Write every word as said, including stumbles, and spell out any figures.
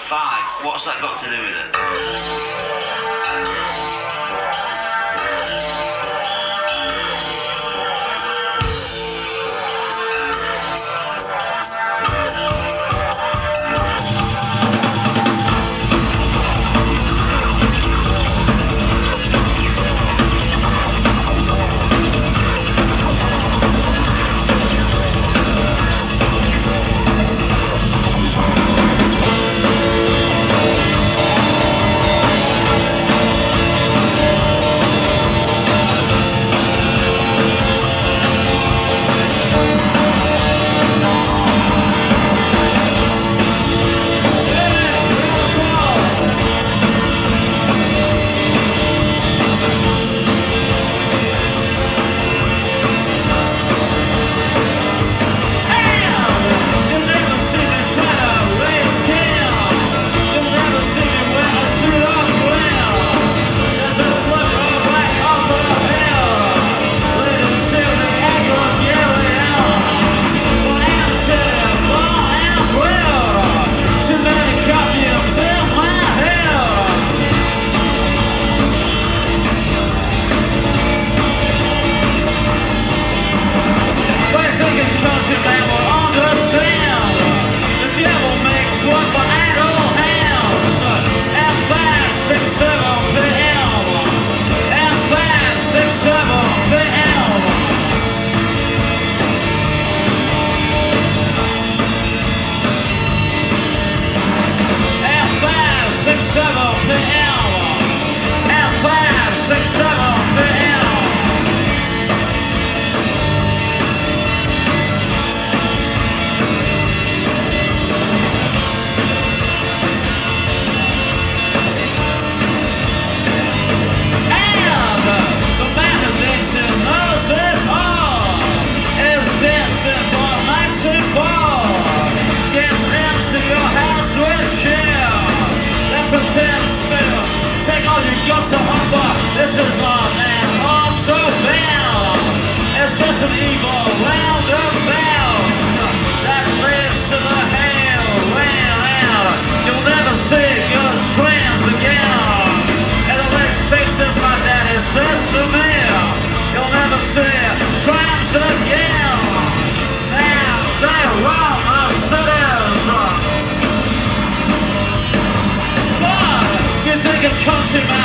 Fine. What's that got to do with it? This is not an also bad. It's just an evil roundabout that leads to the hell. Well, you'll never see good trends again. In the late sixties, my daddy says to me, you'll never see trams again. Now they run the cities. But you think of country, man?